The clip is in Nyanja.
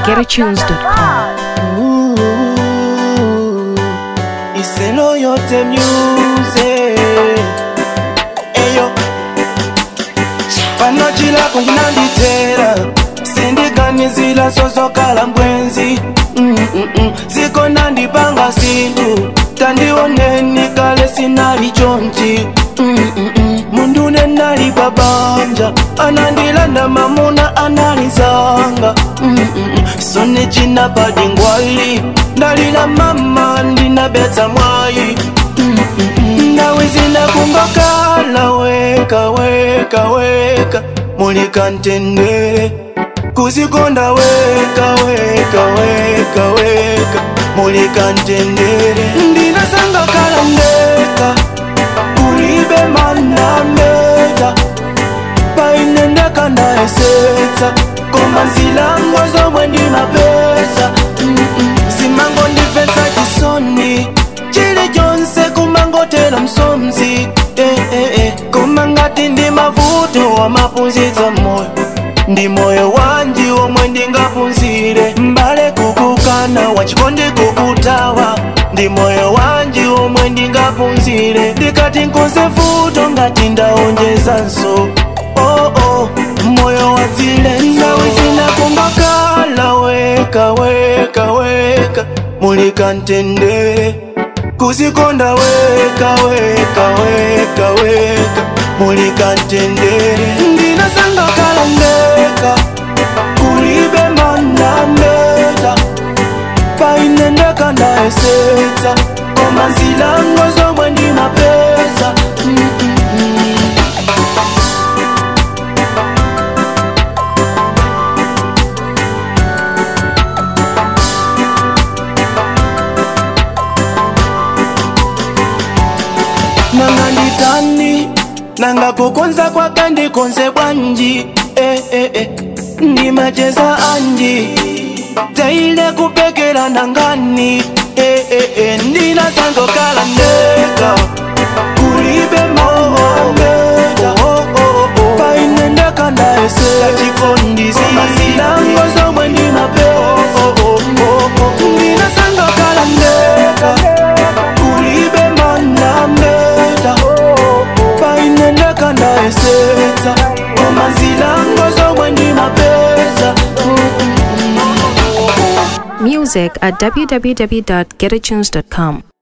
www.getatunes.com. It's a loyalty music. Eyo Panojila kunanditera sindiganizila sosokala mbwenzi Ziko nandipanga sindu tandioneni kale sinali chonchi Mundu nenali babanja anandilanda mamuna analizanga Sone jina padingwali ndalila mama ndina beta mwai Nawe zina kumbakala weka weka weka Mulika ntendere kuzikonda weka weka weka weka Mulika ntendere ndina sanga kala ndeka Ulibe mana meta Painendeka na esetsa Koma nzilango zomwe ndi mapesa Simango ndifensa chisoni Chile jonse kumango tela msomzi Kumangati ndi mavuto wa mapunzitsa moyo Ndi moyo wanji omwe ndingapunzire Mbale kukukana wachikondi kukutawa Ndi moyo wanji omwe ndingapunzire Ndikati nkonse vuto ngati ndaonjeza nso Moyo wazile nawe zinakumbakala weka weka weka Mulika ntendere kuzikonda weka weka weka weka Mulika ntendere ndina sanga kala ndeka Kulibe mana meta Painendeka na esetsa Koma nzilango zomwe ndi mapesa Nanga nditani Nanga kukonza kwa kandi konze bwanji Ndi macheza anji Zaile kupekera nangani Ndina sango kala ndeka Kulibe moho meta Painendeka na ese Kachikondisi Masilango zomwe ndi mapesa Ndina sango kala ndeka Kulibe mana meta Painendeka na esetsa Koma nzilango zomwe ndi mapesa Music at www.getatunes.com.